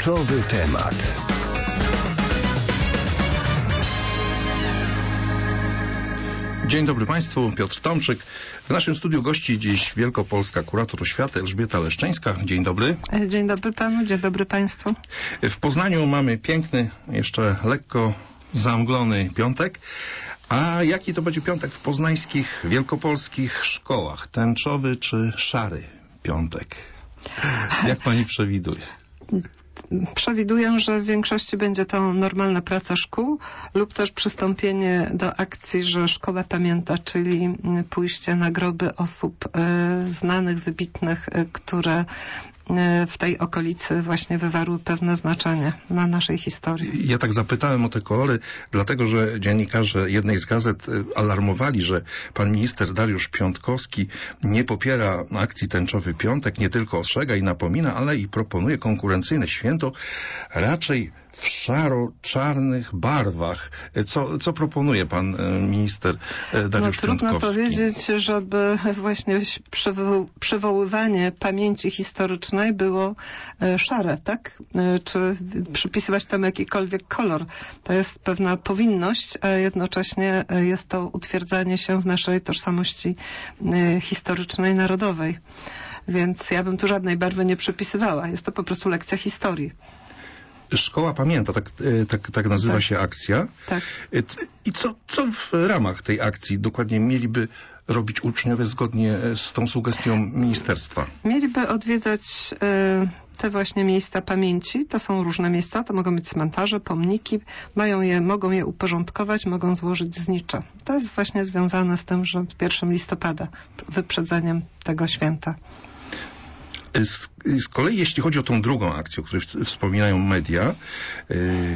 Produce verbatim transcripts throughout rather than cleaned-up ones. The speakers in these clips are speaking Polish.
Kluczowy temat. Dzień dobry Państwu, Piotr Tomczyk. W naszym studiu gości dziś wielkopolska kurator oświaty Elżbieta Leszczyńska. Dzień dobry. Dzień dobry Panu, dzień dobry Państwu. W Poznaniu mamy piękny, jeszcze lekko zamglony piątek. A jaki to będzie piątek w poznańskich, wielkopolskich szkołach? Tęczowy czy szary piątek? Jak Pani przewiduje? Przewiduję, że w większości będzie to normalna praca szkół lub też przystąpienie do akcji, że szkoła pamięta, czyli pójście na groby osób y, znanych, wybitnych, y, które w tej okolicy właśnie wywarły pewne znaczenie na naszej historii. Ja tak zapytałem o te kolory, dlatego że dziennikarze jednej z gazet alarmowali, że pan minister Dariusz Piontkowski nie popiera akcji Tęczowy Piątek, nie tylko ostrzega i napomina, ale i proponuje konkurencyjne święto raczej w szaro-czarnych barwach. Co, co proponuje pan minister Dariusz no, trudno Piontkowski? powiedzieć, żeby właśnie przywo- przywoływanie pamięci historycznej było szare, tak? Czy przypisywać tam jakikolwiek kolor. To jest pewna powinność, a jednocześnie jest to utwierdzanie się w naszej tożsamości historycznej, narodowej. Więc ja bym tu żadnej barwy nie przypisywała. Jest to po prostu lekcja historii. Szkoła pamięta, tak, tak, tak nazywa tak. się akcja. Tak. I co, co w ramach tej akcji dokładnie mieliby robić uczniowie zgodnie z tą sugestią ministerstwa? Mieliby odwiedzać y, te właśnie miejsca pamięci. To są różne miejsca, to mogą być cmentarze, pomniki. Mają je, mogą je uporządkować, mogą złożyć znicze. To jest właśnie związane z tym, że pierwszego listopada, wyprzedzeniem tego święta. Z, z kolei jeśli chodzi o tą drugą akcję, o której wspominają media, yy,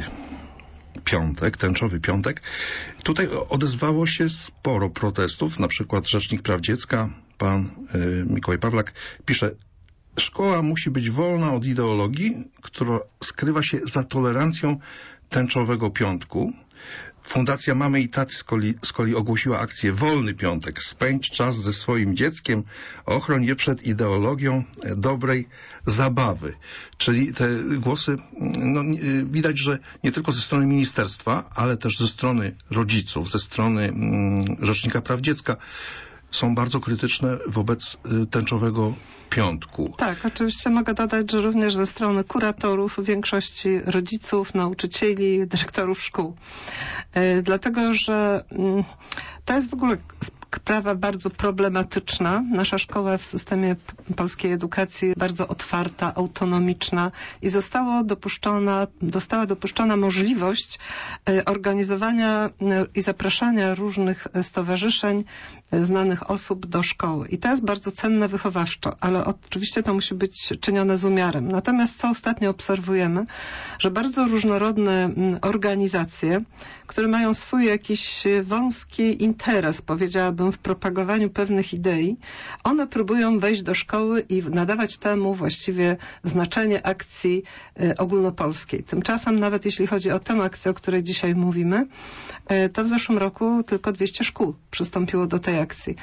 piątek, Tęczowy Piątek, tutaj odezwało się sporo protestów, na przykład Rzecznik Praw Dziecka, pan yy, Mikołaj Pawlak pisze: szkoła musi być wolna od ideologii, która skrywa się za tolerancją Tęczowego Piątku. Fundacja Mamy i Taty z kolei, z kolei ogłosiła akcję Wolny Piątek. Spędź czas ze swoim dzieckiem, ochroń je przed ideologią dobrej zabawy. Czyli te głosy, no, widać, że nie tylko ze strony ministerstwa, ale też ze strony rodziców, ze strony mm, Rzecznika Praw Dziecka są bardzo krytyczne wobec Tęczowego Piątku. Tak, oczywiście mogę dodać, że również ze strony kuratorów, większości rodziców, nauczycieli, dyrektorów szkół. Yy, dlatego, że yy, to jest w ogóle sprawa bardzo problematyczna. Nasza szkoła w systemie polskiej edukacji jest bardzo otwarta, autonomiczna i zostało dopuszczona, została dopuszczona możliwość organizowania i zapraszania różnych stowarzyszeń, znanych osób do szkoły. I to jest bardzo cenne wychowawczo, ale oczywiście to musi być czynione z umiarem. Natomiast co ostatnio obserwujemy, że bardzo różnorodne organizacje, które mają swój jakiś wąski interes, powiedziałabym, w propagowaniu pewnych idei, one próbują wejść do szkoły i nadawać temu właściwie znaczenie akcji y, ogólnopolskiej. Tymczasem nawet jeśli chodzi o tę akcję, o której dzisiaj mówimy, y, to w zeszłym roku tylko dwieście szkół przystąpiło do tej akcji.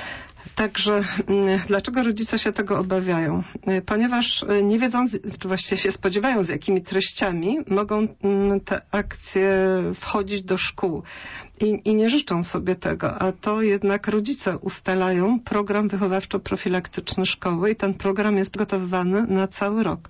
Także dlaczego rodzice się tego obawiają? Ponieważ nie wiedzą, czy właściwie się spodziewają, z jakimi treściami mogą te akcje wchodzić do szkół. I, i nie życzą sobie tego, a to jednak rodzice ustalają program wychowawczo-profilaktyczny szkoły i ten program jest przygotowywany na cały rok.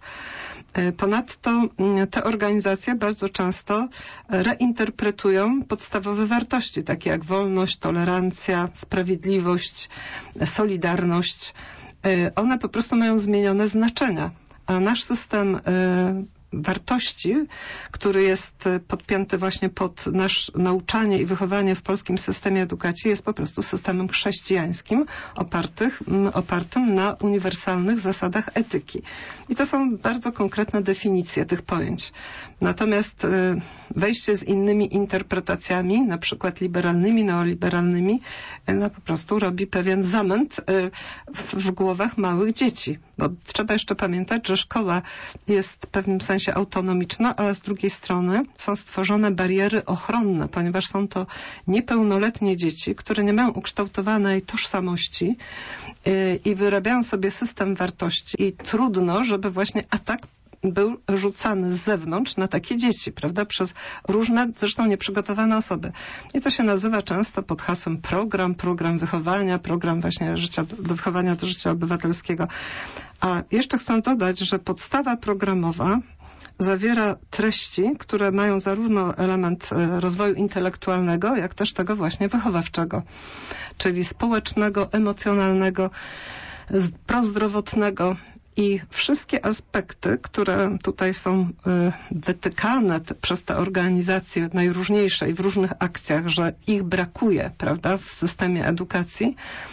Ponadto te organizacje bardzo często reinterpretują podstawowe wartości, takie jak wolność, tolerancja, sprawiedliwość, solidarność. One po prostu mają zmienione znaczenia, a nasz system wartości, który jest podpięty właśnie pod nasze nauczanie i wychowanie w polskim systemie edukacji, jest po prostu systemem chrześcijańskim opartych, opartym na uniwersalnych zasadach etyki. I to są bardzo konkretne definicje tych pojęć. Natomiast wejście z innymi interpretacjami, na przykład liberalnymi, neoliberalnymi, no po prostu robi pewien zamęt w, w głowach małych dzieci. Bo trzeba jeszcze pamiętać, że szkoła jest w pewnym sensie autonomiczna, ale z drugiej strony są stworzone bariery ochronne, ponieważ są to niepełnoletnie dzieci, które nie mają ukształtowanej tożsamości yy, i wyrabiają sobie system wartości i trudno, żeby właśnie atak był rzucany z zewnątrz na takie dzieci, prawda, przez różne, zresztą nieprzygotowane osoby. I to się nazywa często pod hasłem program, program wychowania, program właśnie życia, do wychowania do życia obywatelskiego. A jeszcze chcę dodać, że podstawa programowa zawiera treści, które mają zarówno element rozwoju intelektualnego, jak też tego właśnie wychowawczego, czyli społecznego, emocjonalnego, prozdrowotnego. I wszystkie aspekty, które tutaj są wytykane te, przez te organizacje najróżniejsze i w różnych akcjach, że ich brakuje, prawda, w systemie edukacji,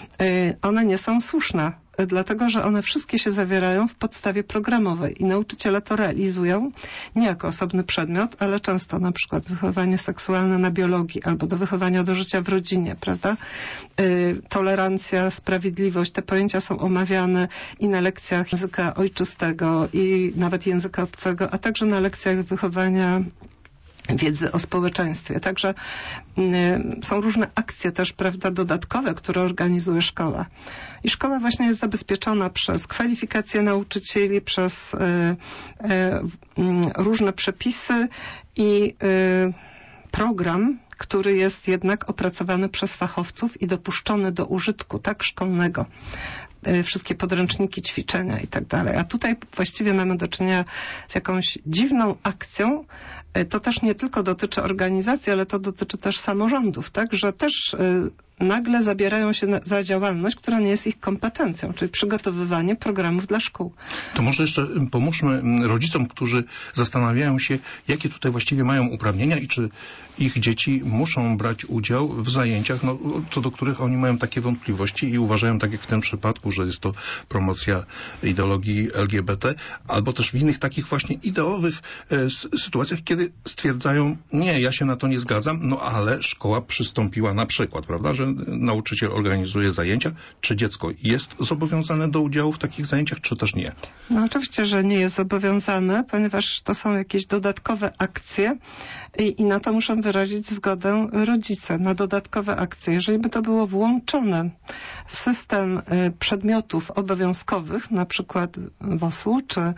one nie są słuszne. Dlatego, że one wszystkie się zawierają w podstawie programowej i nauczyciele to realizują nie jako osobny przedmiot, ale często na przykład wychowanie seksualne na biologii albo do wychowania do życia w rodzinie, prawda? Yy, tolerancja, sprawiedliwość, te pojęcia są omawiane i na lekcjach języka ojczystego i nawet języka obcego, a także na lekcjach wychowania wiedzy o społeczeństwie. Także y, są różne akcje też, prawda, dodatkowe, które organizuje szkoła. I szkoła właśnie jest zabezpieczona przez kwalifikacje nauczycieli, przez y, y, y, różne przepisy i y, program, który jest jednak opracowany przez fachowców i dopuszczony do użytku, tak, szkolnego. Wszystkie podręczniki, ćwiczenia i tak dalej. A tutaj właściwie mamy do czynienia z jakąś dziwną akcją. To też nie tylko dotyczy organizacji, ale to dotyczy też samorządów, tak? Że też nagle zabierają się za działalność, która nie jest ich kompetencją, czyli przygotowywanie programów dla szkół. To może jeszcze pomóżmy rodzicom, którzy zastanawiają się, jakie tutaj właściwie mają uprawnienia i czy ich dzieci muszą brać udział w zajęciach, no, co do których oni mają takie wątpliwości i uważają, tak jak w tym przypadku, że jest to promocja ideologii L G B T, albo też w innych takich właśnie ideowych e, sytuacjach, kiedy stwierdzają, nie, ja się na to nie zgadzam, no ale szkoła przystąpiła na przykład, prawda, że nauczyciel organizuje zajęcia, czy dziecko jest zobowiązane do udziału w takich zajęciach, czy też nie? No oczywiście, że nie jest zobowiązane, ponieważ to są jakieś dodatkowe akcje i, i na to muszą wyrazić zgodę rodzice, na dodatkowe akcje. Jeżeli by to było włączone w system y, przedmiotów obowiązkowych, na przykład W O S-u czy y,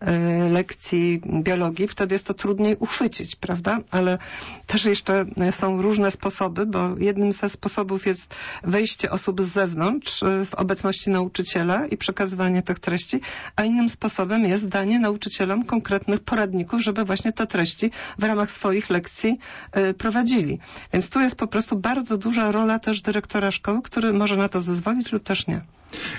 lekcji biologii, wtedy jest to trudniej uchwycić, prawda? Ale też jeszcze są różne sposoby, bo jednym ze sposobów jest wejście osób z zewnątrz w obecności nauczyciela i przekazywanie tych treści, a innym sposobem jest danie nauczycielom konkretnych poradników, żeby właśnie te treści w ramach swoich lekcji y, prowadzili. Więc tu jest po prostu bardzo duża rola też dyrektora szkoły, który może na to zezwolić lub też nie.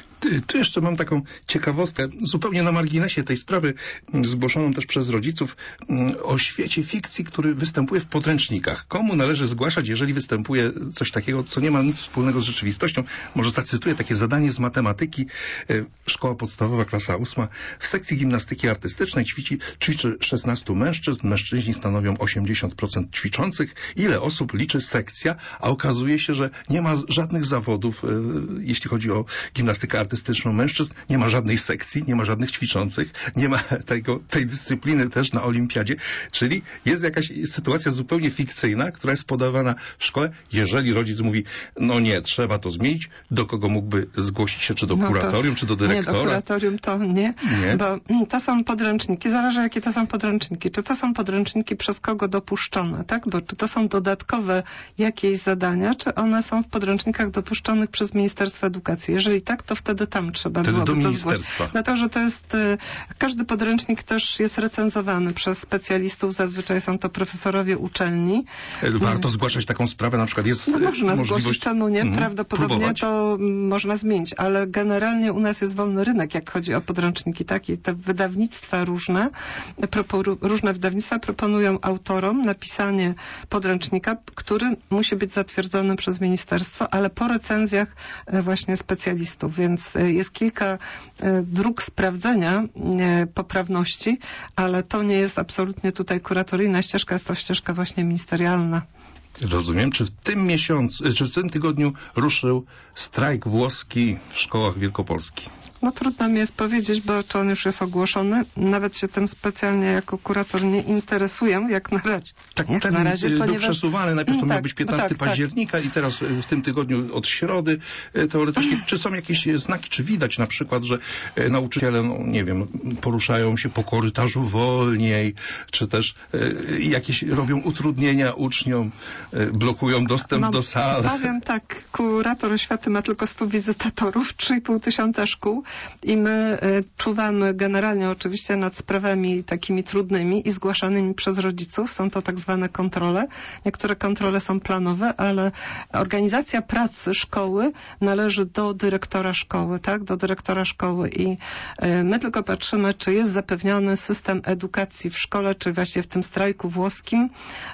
Tu jeszcze mam taką ciekawostkę, zupełnie na marginesie tej sprawy, zgłoszoną też przez rodziców, o świecie fikcji, który występuje w podręcznikach. Komu należy zgłaszać, jeżeli występuje coś takiego, co nie ma nic wspólnego z rzeczywistością? Może zacytuję takie zadanie z matematyki. Szkoła podstawowa, klasa ósma. W sekcji gimnastyki artystycznej ćwiczy, ćwiczy szesnastu mężczyzn. Mężczyźni stanowią osiemdziesiąt procent ćwiczących. Ile osób liczy sekcja? A okazuje się, że nie ma żadnych zawodów, jeśli chodzi o gimnastykę artystyczną mężczyzn, nie ma żadnej sekcji, nie ma żadnych ćwiczących, nie ma tego, tej dyscypliny też na olimpiadzie, czyli jest jakaś sytuacja zupełnie fikcyjna, która jest podawana w szkole. Jeżeli rodzic mówi, no nie, trzeba to zmienić, do kogo mógłby zgłosić się, czy do no kuratorium, czy do dyrektora? Nie, do kuratorium to nie, nie, bo to są podręczniki, zależy jakie to są podręczniki, czy to są podręczniki przez kogo dopuszczone, tak, bo czy to są dodatkowe jakieś zadania, czy one są w podręcznikach dopuszczonych przez Ministerstwo Edukacji. Jeżeli tak, to wtedy tam trzeba wtedy byłoby do to zgłosić. Dlatego, że to jest, każdy podręcznik też jest recenzowany przez specjalistów, zazwyczaj są to profesorowie uczelni. Warto zgłaszać taką sprawę, na przykład jest no, można możliwość... zgłosić, czemu nie? Mhm. Prawdopodobnie próbować. To można zmienić, ale generalnie u nas jest wolny rynek, jak chodzi o podręczniki, tak? I te wydawnictwa różne, różne wydawnictwa proponują autorom napisanie podręcznika, który musi być zatwierdzony przez ministerstwo, ale po recenzjach właśnie specjalistów, więc jest kilka dróg sprawdzenia poprawności, ale to nie jest absolutnie tutaj kuratoryjna ścieżka, jest to ścieżka właśnie ministerialna. Rozumiem. Czy w tym miesiącu, czy w tym tygodniu ruszył strajk włoski w szkołach Wielkopolski? No trudno mi jest powiedzieć, bo czy on już jest ogłoszony. Nawet się tym specjalnie jako kurator nie interesuję, jak na razie. Tak, jak ten na razie, był ponieważ... przesuwany. Najpierw to tak, miał być piętnastego tak, października i teraz w tym tygodniu od środy teoretycznie. Czy są jakieś znaki, czy widać na przykład, że nauczyciele, no nie wiem, poruszają się po korytarzu wolniej, czy też jakieś robią utrudnienia uczniom, blokują dostęp no, do sali? Powiem tak, kurator oświaty ma tylko stu wizytatorów, trzy i pół tysiąca szkół i my y, czuwamy generalnie oczywiście nad sprawami takimi trudnymi i zgłaszanymi przez rodziców. Są to tak zwane kontrole. Niektóre kontrole są planowe, ale organizacja pracy szkoły należy do dyrektora szkoły, tak? Do dyrektora szkoły i y, my tylko patrzymy, czy jest zapewniony system edukacji w szkole, czy właśnie w tym strajku włoskim.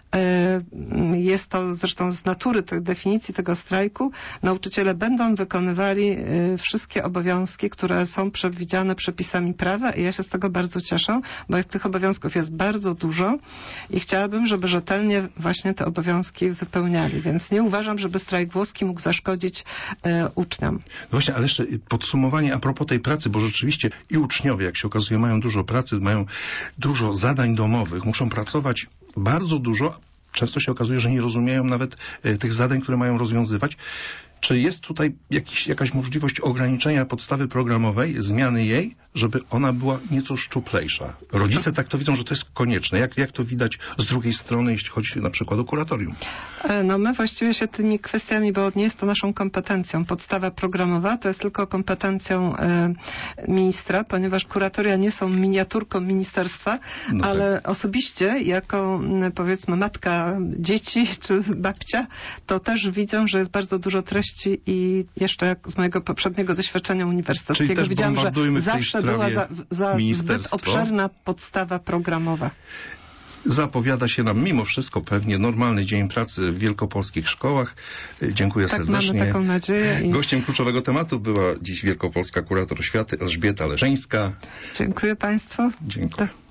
Y, jest to zresztą z natury tej definicji tego strajku. Nauczyciele będą wykonywali y, wszystkie obowiązki, które są przewidziane przepisami prawa i ja się z tego bardzo cieszę, bo tych obowiązków jest bardzo dużo i chciałabym, żeby rzetelnie właśnie te obowiązki wypełniali, więc nie uważam, żeby strajk włoski mógł zaszkodzić e, uczniom. No właśnie, ale jeszcze podsumowanie a propos tej pracy, bo rzeczywiście i uczniowie, jak się okazuje, mają dużo pracy, mają dużo zadań domowych, muszą pracować bardzo dużo. Często się okazuje, że nie rozumieją nawet e, tych zadań, które mają rozwiązywać. Czy jest tutaj jakiś, jakaś możliwość ograniczenia podstawy programowej, zmiany jej, żeby ona była nieco szczuplejsza? Rodzice tak to widzą, że to jest konieczne. Jak, jak to widać z drugiej strony, jeśli chodzi na przykład o kuratorium? No my właściwie się tymi kwestiami, bo nie jest to naszą kompetencją. Podstawa programowa to jest tylko kompetencją e, ministra, ponieważ kuratoria nie są miniaturką ministerstwa, no ale tak. Osobiście jako powiedzmy matka dzieci czy babcia, to też widzę, że jest bardzo dużo treści i jeszcze jak z mojego poprzedniego doświadczenia uniwersyteckiego widziałam, że zawsze była za, za zbyt obszerna podstawa programowa. Zapowiada się nam mimo wszystko pewnie normalny dzień pracy w wielkopolskich szkołach. Dziękuję tak, serdecznie. Mamy taką nadzieję. I... Gościem kluczowego tematu była dziś wielkopolska kurator oświaty Elżbieta Leszeńska. Dziękuję Państwu. Dziękuję. To...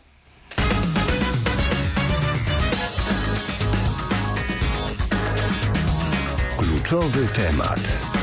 Kluczowy temat.